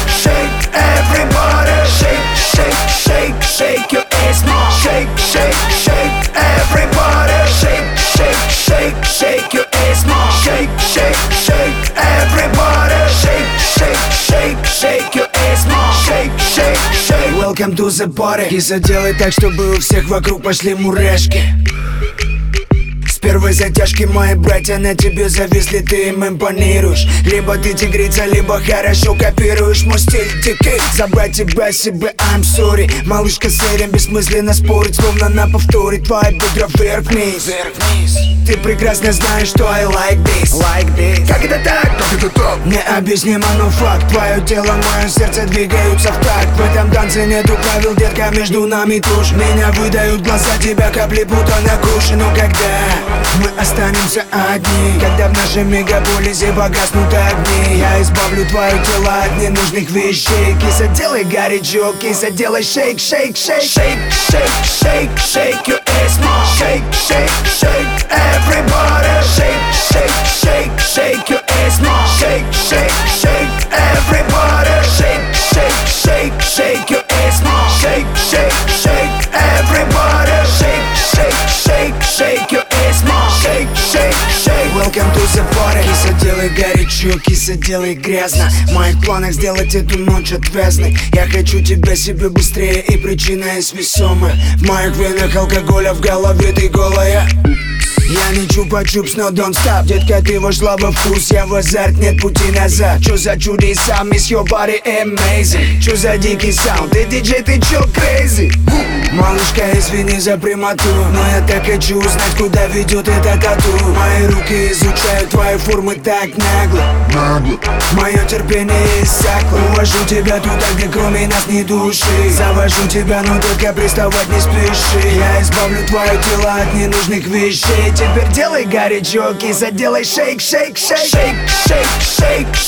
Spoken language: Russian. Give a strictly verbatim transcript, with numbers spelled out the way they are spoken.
shake, everybody. Shake, shake, shake, shake your ass, mom. Shake, shake, shake, everybody. Shake, shake, shake, shake your ass, mom. Shake, shake, shake, everybody. Shake, shake, shake, shake your ass, mom. Shake, shake, shake. Welcome to the party. Киса, делай так, чтобы у всех вокруг пошли мурашки. С первой затяжки мои братья на тебе зависли, ты им импонируешь. Либо ты тигрица, либо хорошо копируешь мой стиль дикий. Забрать тебя себе, I'm sorry. Малышка с этим бессмысленно спорить, словно на повторе. Твои бедра вверх-вниз, ты прекрасно знаешь, что I like this, like this. Как это так? Как это так? Необъяснимо, но факт. Твое тело, мое сердце двигаются в такт. В этом танце нету правил, детка, между нами тушь. Меня выдают глаза, тебя капли будто на куше. Но когда мы останемся одни, когда в нашем мегаполисе погаснут огни, я избавлю твое тело от ненужных вещей. Киса, делай горячо, киса, делай шейк, шейк, шейк. Шейк, шейк, шейк, шейк your ass, mom. Шейк, шейк, шейк, everybody. Шейк, шейк, шейк, шейк your ass, mom. Шейк, шейк, шейk, everybody. Шейк, шейк, шейк, шейk your ass, mom. Шейк, шейк, шейk, everybody. Шейк, шейк, шейк, шейk your ass, mom. Shake, shake, shake. Welcome to the party. Киса, делай горячо, киса, делай грязно. В моих планах сделать эту ночь отвязной. Я хочу тебя себе быстрее, и причина есть весомая. В моих венах алкоголя, в голове ты голая. Я не чупа-чупс, но don't stop. Детка, ты вошла во вкус, я в азарт, нет пути назад. Чё за чудеса, miss your body amazing. Чё за дикий саунд, ты диджей, ты чё crazy? Малышка, извини за прямоту, но я так хочу узнать, куда ведет эта тату. Мои руки изучают твои формы так нагло, нагло. Мое терпение иссякло. Увожу тебя туда, где кроме нас ни души. Завожу тебя, но только приставать не спеши. Я избавлю твое тело от ненужных вещей. Теперь делай горячо, киса, делай шейк, шейк, шейк. Шейк, шейк, шейк,